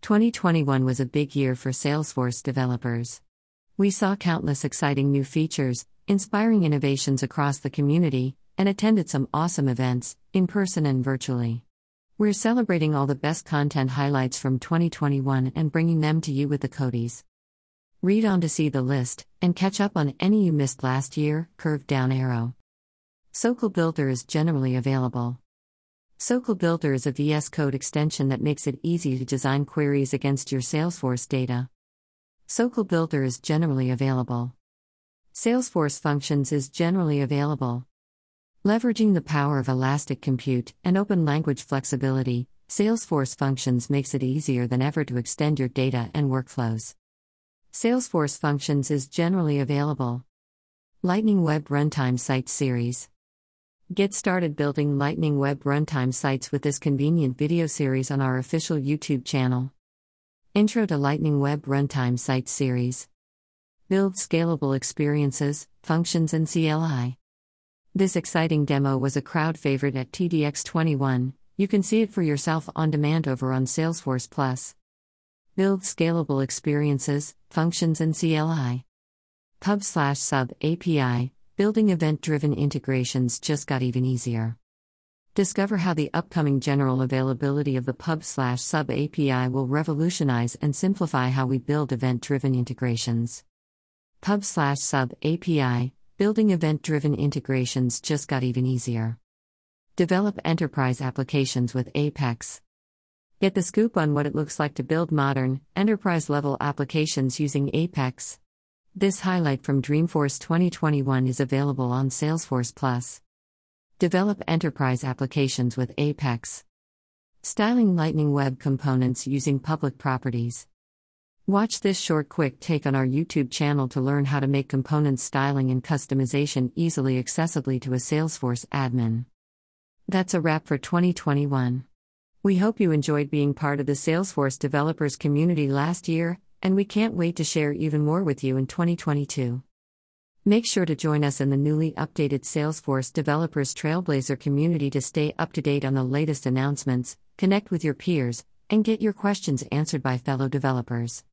2021 was a big year for Salesforce developers. We saw countless exciting new features, inspiring innovations across the community, and attended some awesome events, in person and virtually. We're celebrating all the best content highlights from 2021 and bringing them to you with the Codies. Read on to see the list, and catch up on any you missed last year, curved down arrow. SOQL Builder is generally available. SOQL Builder is a VS Code extension that makes it easy to design queries against your Salesforce data. SOQL Builder is generally available. Salesforce Functions is generally available. Leveraging the power of elastic compute and open language flexibility, Salesforce Functions makes it easier than ever to extend your data and workflows. Salesforce Functions is generally available. Lightning Web Runtime Sites Series. Get started building Lightning Web Runtime sites with this convenient video series on our official YouTube channel. Intro to Lightning Web Runtime Sites Series. Build scalable experiences, functions and CLI. This exciting demo was a crowd favorite at TDX21. You can see it for yourself on demand over on Salesforce Plus. Build scalable experiences, functions and CLI. Pub/Sub API, building event-driven integrations just got even easier. Discover how the upcoming general availability of the Pub/Sub API will revolutionize and simplify how we build event-driven integrations. Pub/Sub API, building event-driven integrations just got even easier. Develop enterprise applications with Apex. Get the scoop on what it looks like to build modern, enterprise-level applications using Apex. This highlight from Dreamforce 2021 is available on Salesforce Plus. Develop enterprise applications with Apex. Styling Lightning Web Components using public properties. Watch this short quick take on our YouTube channel to learn how to make component styling and customization easily accessibly to a Salesforce admin. That's a wrap for 2021. We hope you enjoyed being part of the Salesforce developers community last year, and we can't wait to share even more with you in 2022. Make sure to join us in the newly updated Salesforce Developers Trailblazer community to stay up to date on the latest announcements, connect with your peers, and get your questions answered by fellow developers.